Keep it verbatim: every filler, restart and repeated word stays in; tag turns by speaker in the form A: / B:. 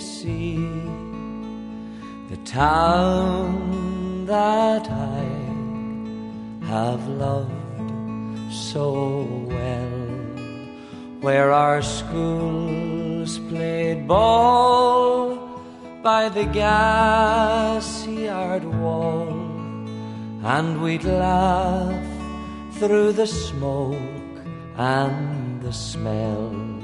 A: see the town that I have loved so well, where our schools played ball by the gas yard wall, and we'd laugh through the smoke and the smell